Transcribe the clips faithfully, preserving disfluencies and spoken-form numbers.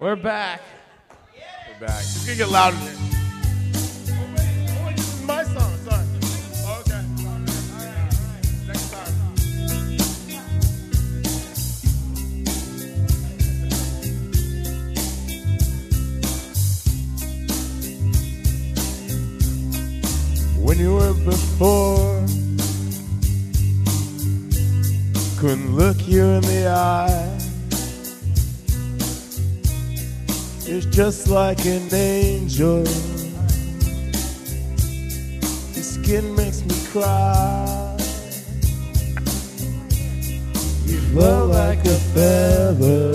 We're back. We're back. It's gonna get louder than this. Oh, wait. Oh, wait, this is my song. Sorry. Oh, okay. All right. All right. Next time. When you were before, couldn't look you in the eye. It's just like an angel. Your skin makes me cry. You float like a feather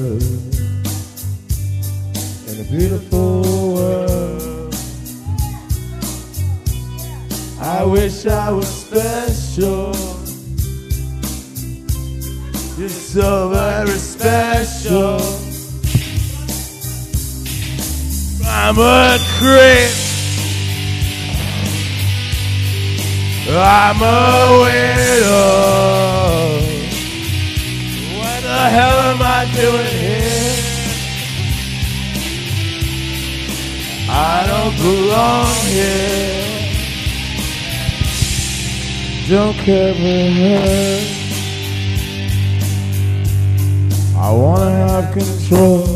in a beautiful world. I wish I was special. You're so very special. I'm a creep. I'm a weirdo. What the hell am I doing here? I don't belong here. Don't care for her. I wanna have control.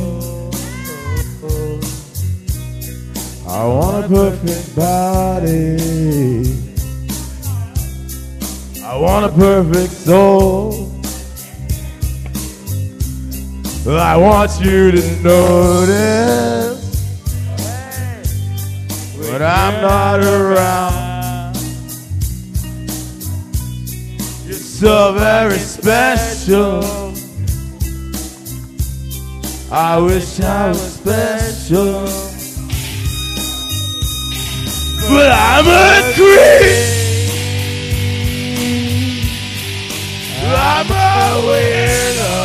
I want a perfect body. I want a perfect soul. I want you to notice when I'm not around. You're so very special. I wish I was special. But I'm a creep. I'm a weirdo.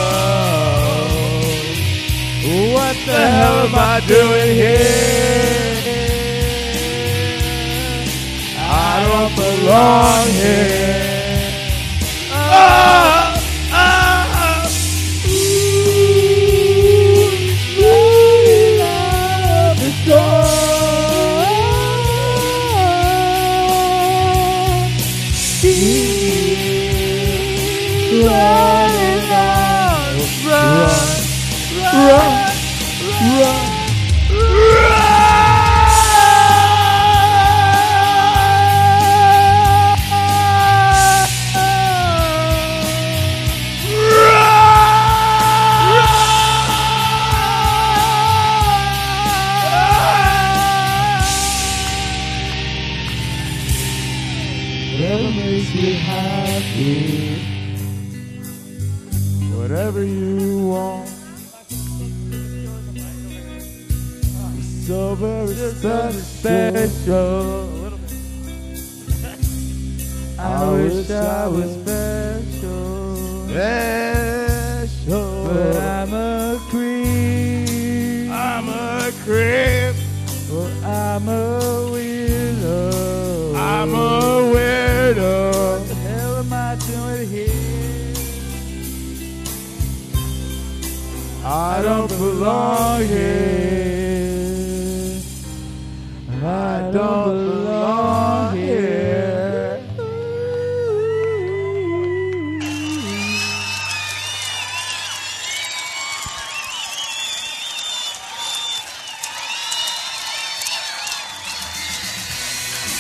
What the hell am I doing here? I don't belong here. Oh, oh, ooh, ooh, love is gone. Running out, run, run, run, whatever makes you happy. Whatever you want, you're so very special. I wish I was special, special. But I'm a creep. I'm a creep. Well, I'm a weirdo. I'm a weirdo. What the hell am I doing here? I don't belong here.